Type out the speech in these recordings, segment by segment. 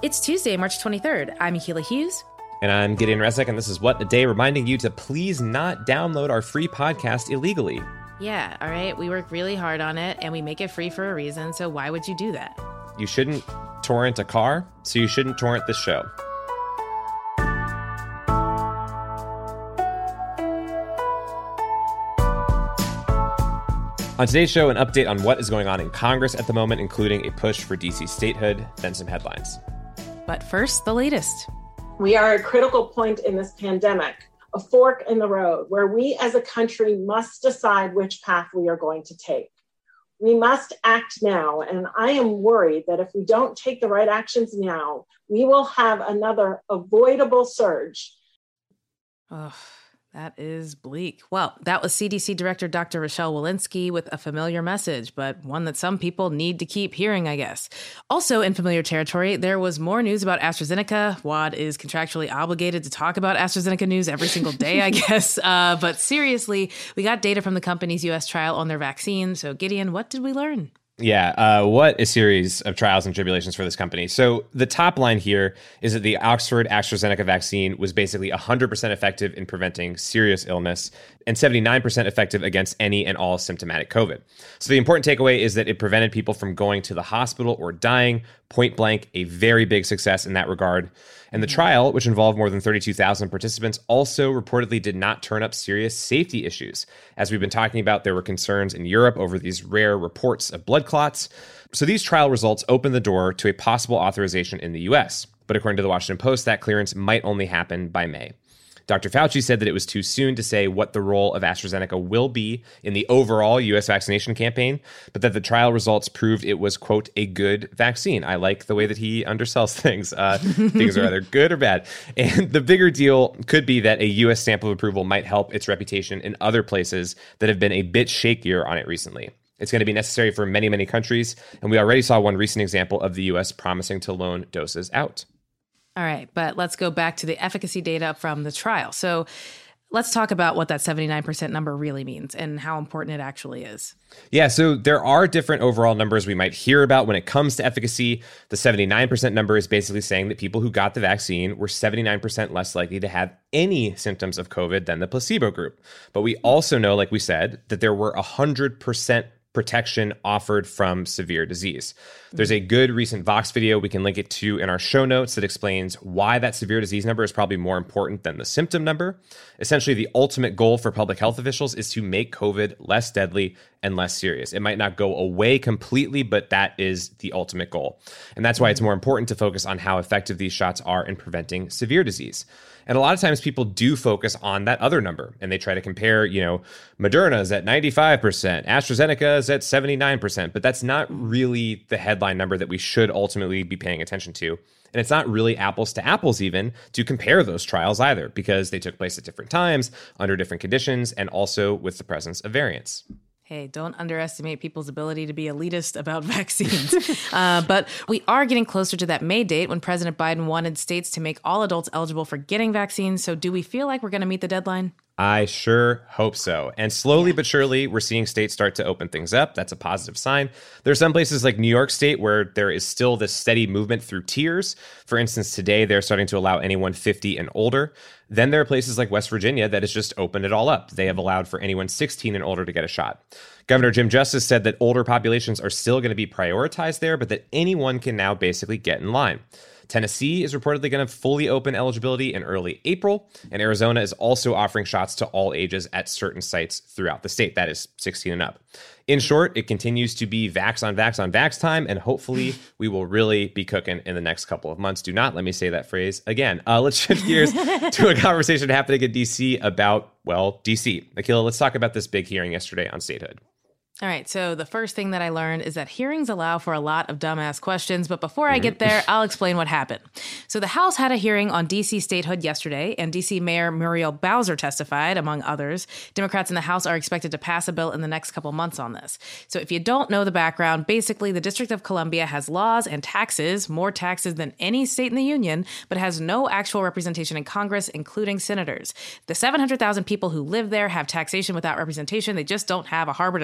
It's Tuesday, March 23rd. I'm Akila Hughes. And I'm Gideon Resnick, and this is What a Day, reminding you to please not download our free podcast illegally. Yeah, all right. We work really hard on it, and we make it free for a reason, so why would you do that? You shouldn't torrent a car, so you shouldn't torrent this show. On today's show, an update on what is going on in Congress at the moment, including a push for DC statehood, then some headlines. But first, the latest. We are at a critical point in this pandemic, a fork in the road, where we as a country must decide which path we are going to take. We must act now, and I am worried that if we don't take the right actions now, we will have another avoidable surge. Oh, that is bleak. Well, that was CDC Director Dr. Rochelle Walensky with a familiar message, but one that some people need to keep hearing, I guess. Also in familiar territory, there was more news about AstraZeneca. WAD is contractually obligated to talk about AstraZeneca news every single day, I guess. But seriously, we got data from the company's U.S. trial on their vaccine. So Gideon, what did we learn? Yeah, what a series of trials and tribulations for this company. So the top line here is that the Oxford AstraZeneca vaccine was basically 100% effective in preventing serious illness and 79% effective against any and all symptomatic COVID. So the important takeaway is that it prevented people from going to the hospital or dying, point blank, a very big success in that regard. And the trial, which involved more than 32,000 participants, also reportedly did not turn up serious safety issues. As we've been talking about, there were concerns in Europe over these rare reports of blood clots. So these trial results opened the door to a possible authorization in the US. But according to the Washington Post, that clearance might only happen by May. Dr. Fauci said that it was too soon to say what the role of AstraZeneca will be in the overall U.S. vaccination campaign, but that the trial results proved it was, quote, a good vaccine. I like the way that he undersells things. Things are either good or bad. And the bigger deal could be that a U.S. stamp of approval might help its reputation in other places that have been a bit shakier on it recently. It's going to be necessary for many, many countries, and we already saw one recent example of the U.S. promising to loan doses out. All right, but let's go back to the efficacy data from the trial. So let's talk about what that 79% number really means and how important it actually is. Yeah, so there are different overall numbers we might hear about when it comes to efficacy. The 79% number is basically saying that people who got the vaccine were 79% less likely to have any symptoms of COVID than the placebo group. But we also know, like we said, that there were 100% protection offered from severe disease. There's a good recent Vox video we can link it to in our show notes that explains why that severe disease number is probably more important than the symptom number. Essentially, the ultimate goal for public health officials is to make COVID less deadly and less serious. It might not go away completely, but that is the ultimate goal. And that's why it's more important to focus on how effective these shots are in preventing severe disease. And a lot of times people do focus on that other number and they try to compare, Moderna's at 95%, AstraZeneca's at 79%, but that's not really the headline number that we should ultimately be paying attention to. And it's not really apples to apples even to compare those trials either, because they took place at different times, under different conditions, and also with the presence of variants. Hey, don't underestimate people's ability to be elitist about vaccines. But we are getting closer to that May date when President Biden wanted states to make all adults eligible for getting vaccines. So do we feel like we're going to meet the deadline? I sure hope so. And slowly but surely, we're seeing states start to open things up. That's a positive sign. There are some places like New York State where there is still this steady movement through tiers. For instance, today, they're starting to allow anyone 50 and older. Then there are places like West Virginia that has just opened it all up. They have allowed for anyone 16 and older to get a shot. Governor Jim Justice said that older populations are still going to be prioritized there, but that anyone can now basically get in line. Tennessee is reportedly going to fully open eligibility in early April, and Arizona is also offering shots to all ages at certain sites throughout the state. That is 16 and up. In short, it continues to be vax on vax on vax time, and hopefully we will really be cooking in the next couple of months. Do not let me say that phrase again. Let's shift gears to a conversation happening in D.C. about, D.C. Akila, let's talk about this big hearing yesterday on statehood. All right, so the first thing that I learned is that hearings allow for a lot of dumbass questions, but before I get there, I'll explain what happened. So the House had a hearing on D.C. statehood yesterday, and D.C. Mayor Muriel Bowser testified, among others. Democrats in the House are expected to pass a bill in the next couple months on this. So if you don't know the background, basically the District of Columbia has laws and taxes, more taxes than any state in the union, but has no actual representation in Congress, including senators. The 700,000 people who live there have taxation without representation. They just don't have a harbor to throw tea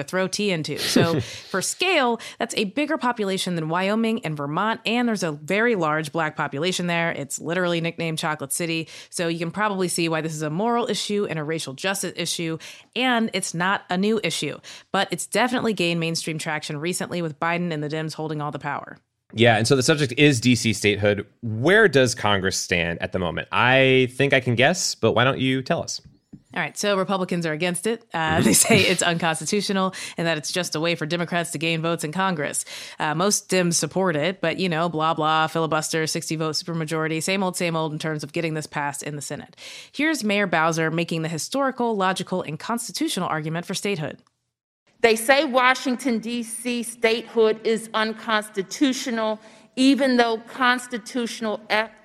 guarantee into. So for scale, that's a bigger population than Wyoming and Vermont, and there's a very large Black population there. It's literally nicknamed Chocolate City. So you can probably see why this is a moral issue and a racial justice issue, and it's not a new issue. But it's definitely gained mainstream traction recently with Biden and the Dems holding all the power. Yeah, and so the subject is DC statehood. Where does Congress stand at the moment? I think I can guess, but why don't you tell us? All right, so Republicans are against it. They say it's unconstitutional and that it's just a way for Democrats to gain votes in Congress. Most Dems support it, but, blah, blah, filibuster, 60-vote supermajority, same old in terms of getting this passed in the Senate. Here's Mayor Bowser making the historical, logical, and constitutional argument for statehood. They say Washington, D.C. statehood is unconstitutional, even though constitutional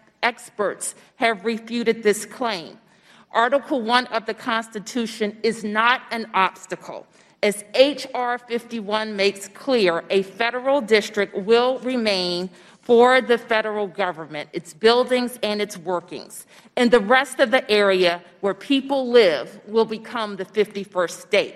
experts have refuted this claim. Article 1 of the Constitution is not an obstacle. As H.R. 51 makes clear, a federal district will remain for the federal government, its buildings and its workings. And the rest of the area where people live will become the 51st state.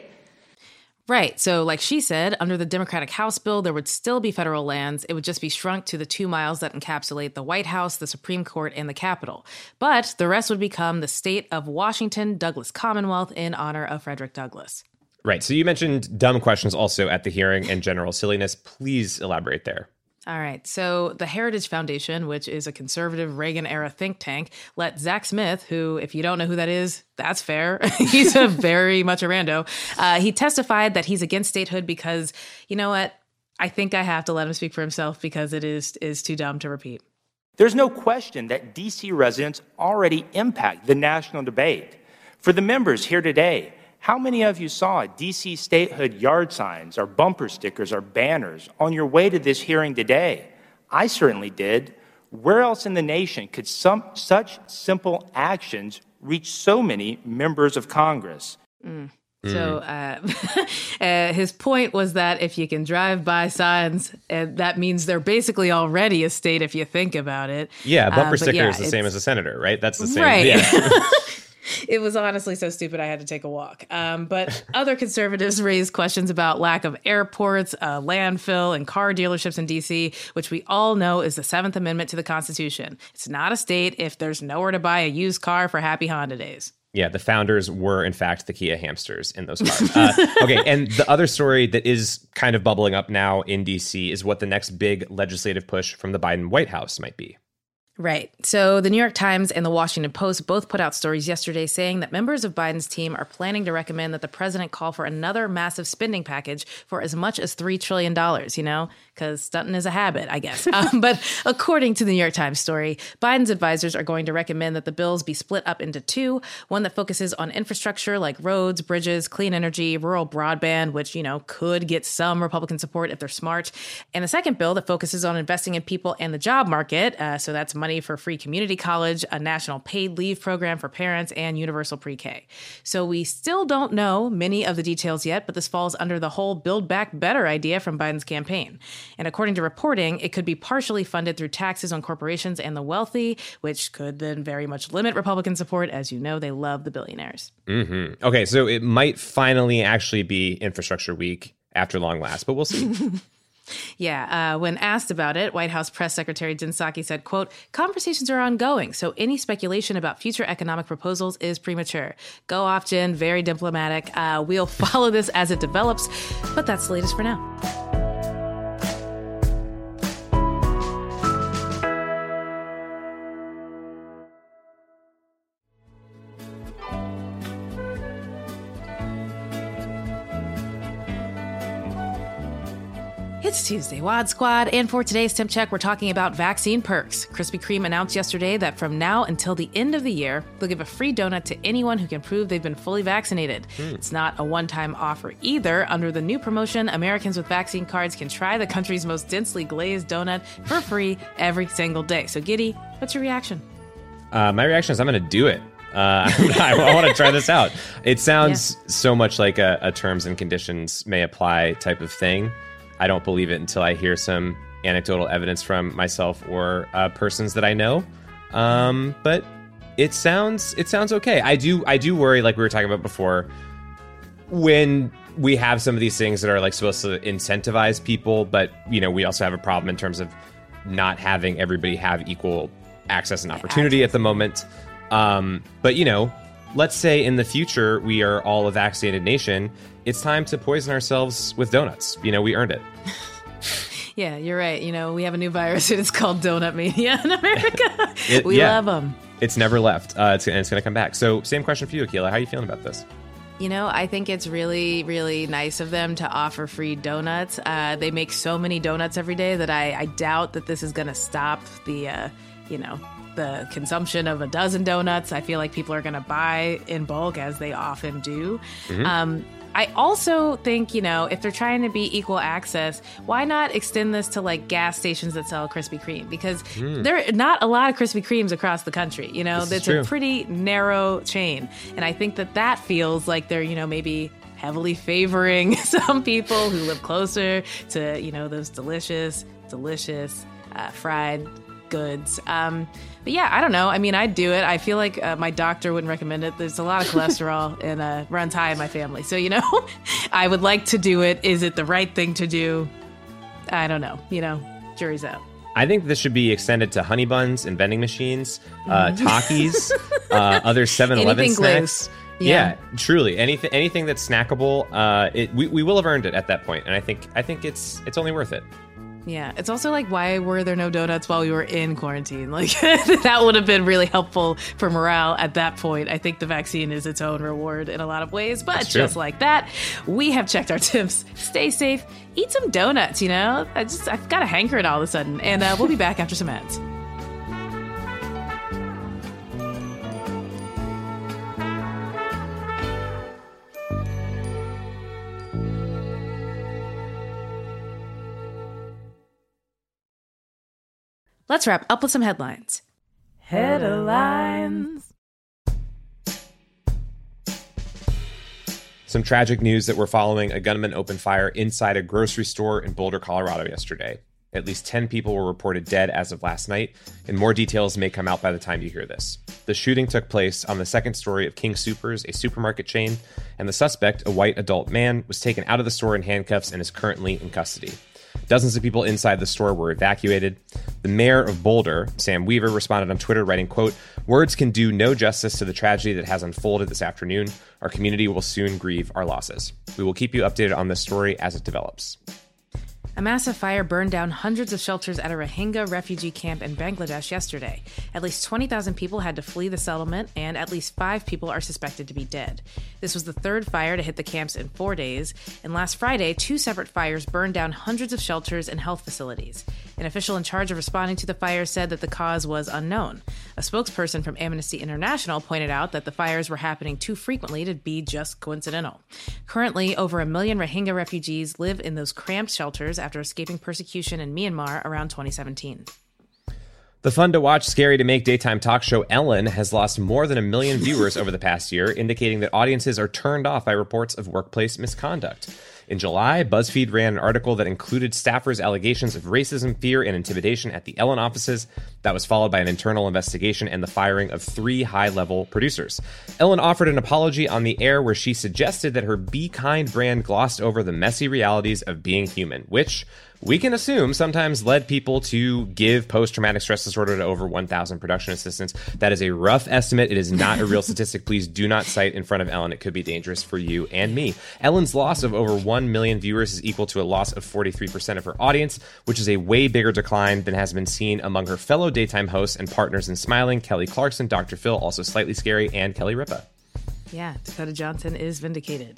Right. So like she said, under the Democratic House bill, there would still be federal lands. It would just be shrunk to the 2 miles that encapsulate the White House, the Supreme Court, and the Capitol. But the rest would become the state of Washington Douglas Commonwealth in honor of Frederick Douglass. Right. So you mentioned dumb questions also at the hearing and general silliness. Please elaborate there. All right. So the Heritage Foundation, which is a conservative Reagan-era think tank, let Zach Smith, who, if you don't know who that is, that's fair. He's a very much a rando. He testified that he's against statehood because, you know what? I think I have to let him speak for himself because it is too dumb to repeat. There's no question that D.C. residents already impact the national debate. For the members here today, how many of you saw D.C. statehood yard signs or bumper stickers or banners on your way to this hearing today? I certainly did. Where else in the nation could such simple actions reach so many members of Congress? So his point was that if you can drive by signs, that means they're basically already a state if you think about it. Yeah, bumper sticker is the same as a senator, right? That's the same. Right. Yeah. It was honestly so stupid I had to take a walk. But other conservatives raised questions about lack of airports, landfill, and car dealerships in D.C., which we all know is the Seventh Amendment to the Constitution. It's not a state if there's nowhere to buy a used car for Happy Honda days. Yeah, the founders were, in fact, the Kia hamsters in those cars. Okay, and the other story that is kind of bubbling up now in D.C. is what the next big legislative push from the Biden White House might be. Right. So the New York Times and the Washington Post both put out stories yesterday saying that members of Biden's team are planning to recommend that the president call for another massive spending package for as much as $3 trillion, because stunting is a habit, I guess. But according to the New York Times story, Biden's advisors are going to recommend that the bills be split up into two, one that focuses on infrastructure like roads, bridges, clean energy, rural broadband, which, could get some Republican support if they're smart, and the second bill that focuses on investing in people and the job market. So that's money for free community college, a national paid leave program for parents, and universal pre-K. So we still don't know many of the details yet, but this falls under the whole Build Back Better idea from Biden's campaign. And according to reporting, it could be partially funded through taxes on corporations and the wealthy, which could then very much limit Republican support. As you know, they love the billionaires. Mm-hmm. Okay, so it might finally actually be Infrastructure Week after long last, but we'll see. Yeah. When asked about it, White House Press Secretary Jen Psaki said, quote, "Conversations are ongoing, so any speculation about future economic proposals is premature." Go off, Jen. Very diplomatic. We'll follow this as it develops, but that's the latest for now. It's Tuesday, Wad Squad, and for today's Temp Check, we're talking about vaccine perks. Krispy Kreme announced yesterday that from now until the end of the year, they'll give a free donut to anyone who can prove they've been fully vaccinated. It's not a one-time offer either. Under the new promotion, Americans with vaccine cards can try the country's most densely glazed donut for free every single day. So, Giddy, what's your reaction? My reaction is I'm going to do it. I want to try this out. It sounds so much like a terms and conditions may apply type of thing. I don't believe it until I hear some anecdotal evidence from myself or persons that I know. But it sounds okay. I do worry, like we were talking about before. when we have some of these things that are like supposed to incentivize people, but we also have a problem in terms of not having everybody have equal access and opportunity at the moment. But let's say in the future we are all a vaccinated nation. It's time to poison ourselves with donuts. We earned it. Yeah, you're right. We have a new virus and it's called Donut Mania in America. We love them. It's never left. It's going to come back. So same question for you, Akilah. How are you feeling about this? I think it's really, really nice of them to offer free donuts. They make so many donuts every day that I doubt that this is going to stop the consumption of a dozen donuts. I feel like people are going to buy in bulk, as they often do. Mm-hmm. I also think, if they're trying to be equal access, why not extend this to like gas stations that sell Krispy Kreme? Because there are not a lot of Krispy Kremes across the country. It's a pretty narrow chain. And I think that feels like they're, maybe heavily favoring some people who live closer to, those delicious fried goods. But yeah, I don't know. I mean, I'd do it. I feel like my doctor wouldn't recommend it. There's a lot of cholesterol and runs high in my family. So, I would like to do it. Is it the right thing to do? I don't know. Jury's out. I think this should be extended to honey buns and vending machines, Takis, other 7-Eleven snacks. Yeah, truly. Anything that's snackable, we will have earned it at that point. And I think it's only worth it. Yeah, it's also like, why were there no donuts while we were in quarantine? Like, that would have been really helpful for morale at that point. I think the vaccine is its own reward in a lot of ways. But just like that, we have checked our tips. Stay safe. Eat some donuts, I've got a hankering all of a sudden. And we'll be back after some ads. Let's wrap up with some headlines. Headlines. Some tragic news that we're following. A gunman opened fire inside a grocery store in Boulder, Colorado yesterday. At least 10 people were reported dead as of last night, and more details may come out by the time you hear this. The shooting took place on the second story of King Soopers, a supermarket chain, and the suspect, a white adult man, was taken out of the store in handcuffs and is currently in custody. Dozens of people inside the store were evacuated. The mayor of Boulder, Sam Weaver, responded on Twitter, writing, quote, "Words can do no justice to the tragedy that has unfolded this afternoon. Our community will soon grieve our losses. We will keep you updated on this story as it develops." A massive fire burned down hundreds of shelters at a Rohingya refugee camp in Bangladesh yesterday. At least 20,000 people had to flee the settlement, and at least 5 people are suspected to be dead. This was the third fire to hit the camps in 4 days, and last Friday, 2 separate fires burned down hundreds of shelters and health facilities. An official in charge of responding to the fire said that the cause was unknown. A spokesperson from Amnesty International pointed out that the fires were happening too frequently to be just coincidental. Currently, over 1 million Rohingya refugees live in those cramped shelters after escaping persecution in Myanmar around 2017. The fun-to-watch, scary-to-make daytime talk show Ellen has lost more than 1 million viewers over the past year, indicating that audiences are turned off by reports of workplace misconduct. In July, BuzzFeed ran an article that included staffers' allegations of racism, fear, and intimidation at the Ellen offices. That was followed by an internal investigation and the firing of 3 high-level producers. Ellen offered an apology on the air where she suggested that her Be Kind brand glossed over the messy realities of being human, which we can assume sometimes led people to give post-traumatic stress disorder to over 1,000 production assistants. That is a rough estimate. It is not a real statistic. Please do not cite in front of Ellen. It could be dangerous for you and me. Ellen's loss of over 1 million viewers is equal to a loss of 43% of her audience, which is a way bigger decline than has been seen among her fellow daytime hosts and partners in Smiling, Kelly Clarkson, Dr. Phil, also Slightly Scary, and Kelly Ripa. Yeah, Dakota Johnson is vindicated.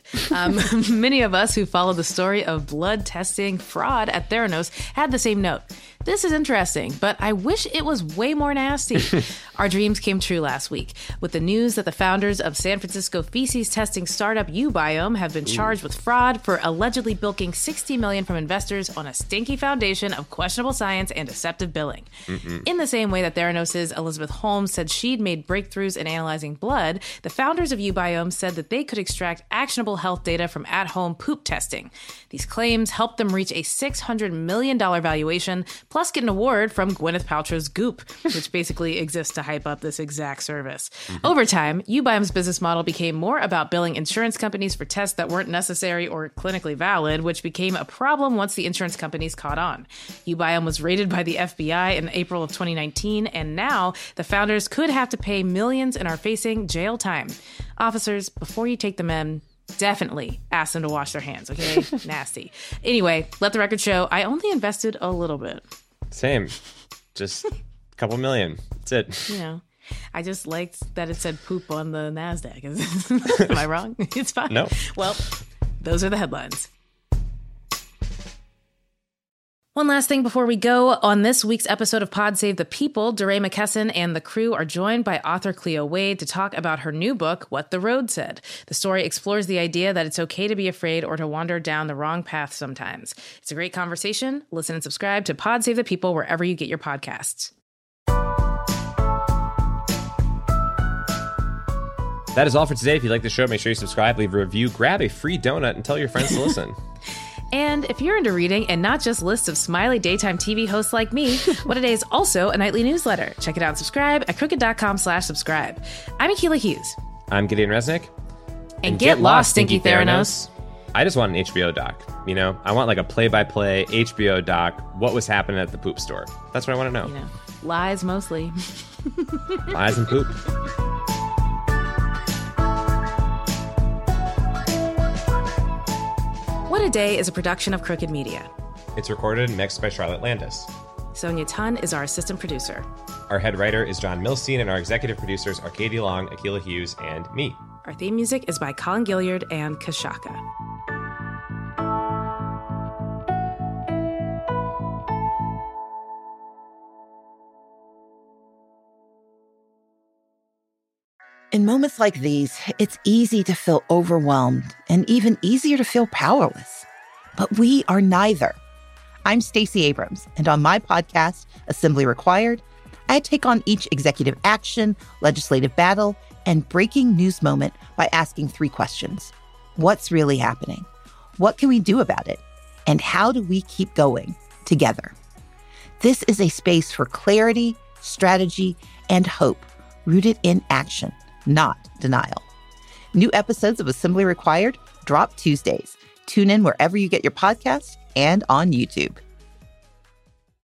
Many of us who follow the story of blood testing fraud at Theranos had the same note. This is interesting, but I wish it was way more nasty. Our dreams came true last week with the news that the founders of San Francisco feces testing startup Ubiome have been charged with fraud for allegedly bilking $60 million from investors on a stinky foundation of questionable science and deceptive billing. In the same way that Theranos' Elizabeth Holmes said she'd made breakthroughs in analyzing blood, the founders of Ubiome Ubiome said that they could extract actionable health data from at-home poop testing. These claims helped them reach a $600 million valuation, plus get an award from Gwyneth Paltrow's Goop, which basically exists to hype up this exact service. Over time, Ubiome's business model became more about billing insurance companies for tests that weren't necessary or clinically valid, which became a problem once the insurance companies caught on. Ubiome was raided by the FBI in April of 2019, and now the founders could have to pay millions and are facing jail time. Officers, before you take them in, definitely ask them to wash their hands, okay? Nasty. Anyway, let the record show, I only invested a little bit. Same. Just a couple million. That's it. You know, I just liked that it said poop on the NASDAQ. Am I wrong? It's fine. No. Well, those are the headlines. One last thing before we go. On this week's episode of Pod Save the People, DeRay McKesson and the crew are joined by author Cleo Wade to talk about her new book, What the Road Said. The story explores the idea that it's okay to be afraid or to wander down the wrong path sometimes. It's a great conversation. Listen and subscribe to Pod Save the People wherever you get your podcasts. That is all for today. If you like the show, make sure you subscribe, leave a review, grab a free donut, and tell your friends to listen. And if you're into reading and not just lists of smiley daytime TV hosts like me, What a Day is also a nightly newsletter. Check it out and subscribe at crooked.com/subscribe. I'm Akilah Hughes. I'm Gideon Resnick. And get lost, Stinky Theranos. I just want an HBO doc. You know, I want like a play-by-play HBO doc. What was happening at the poop store? That's what I want to know. You know, lies mostly. Lies and poop. What a Day is a production of Crooked Media. It's recorded and mixed by Charlotte Landis. Sonia Tun is our assistant producer. Our head writer is John Milstein, and our executive producers are Katie Long, Akilah Hughes, and me. Our theme music is by Colin Gilliard and Kashaka. In moments like these, it's easy to feel overwhelmed and even easier to feel powerless. But we are neither. I'm Stacey Abrams, and on my podcast, Assembly Required, I take on each executive action, legislative battle, and breaking news moment by asking 3 questions. What's really happening? What can we do about it? And how do we keep going together? This is a space for clarity, strategy, and hope rooted in action, not denial. New episodes of Assembly Required drop Tuesdays. Tune in wherever you get your podcasts and on YouTube.